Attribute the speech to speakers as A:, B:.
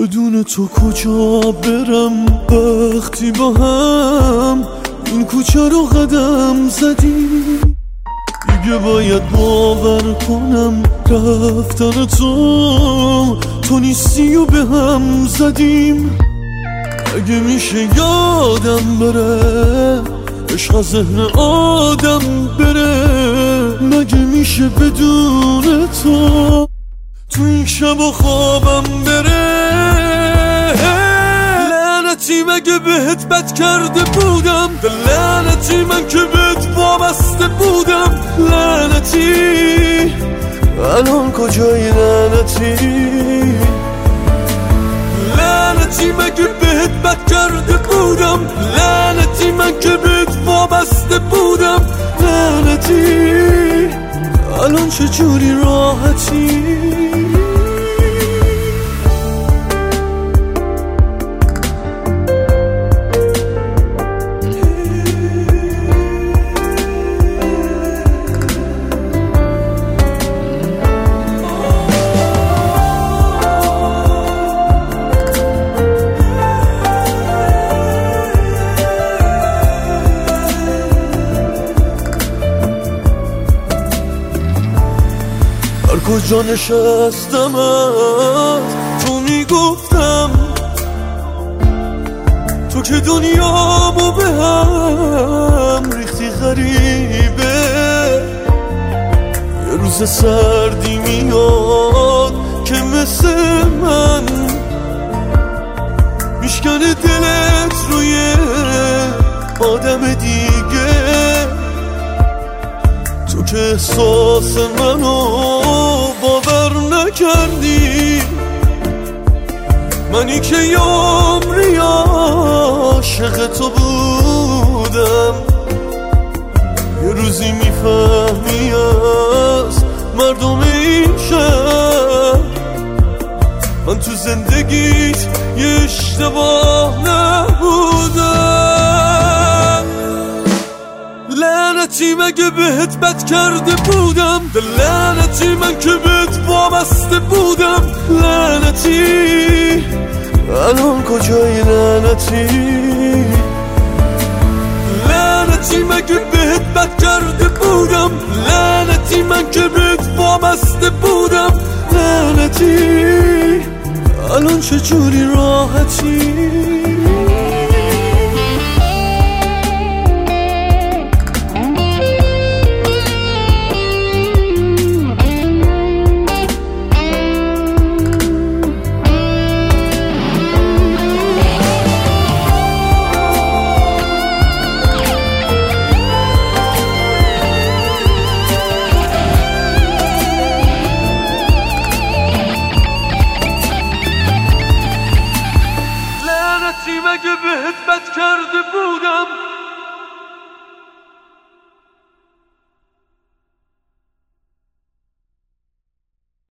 A: بدون تو کجا برم وقتی با هم این کوچه رو قدم زدیم؟ دیگه باید باور کنم رفتن تو نیستی و به هم زدیم. اگه میشه یادم بره عشق از ذهن آدم بره، مگه میشه بدون تو این شب و خوابم بره؟ لعنتی مگه بهت بد کرده بودم؟ لعنتی من که بهت وابسته بودم. لعنتی الان کجایی؟ لعنتی لعنتی مگه بهت بد کرده بودم؟ لعنتی من که بهت وابسته بودم. لعنتی الان چجوری راحتی؟ کجا نشستم تو میگفتم تو که دنیامو به هم ریختی غریبه. یه روز سردی میاد که مثل من میشکنه دلت روی آدم دیگه. تو که احساس منو باور نکردی، منی که یه عمری عاشق تو بودم. یه روزی میفهمی از مردم این شهر من تو زندگیت یه اشتباه نبودم. لعنتی مگه بهت بد کرده بودم؟ لعنتی من که بهت وابسته بودم. لعنتی الان کجایی؟ لعنتی لعنتی مگه بهت بد کرده بودم؟ لعنتی من که بهت وابسته بودم. لعنتی الان چجوری راحتی؟
B: مگه بهت بد کرده بودم؟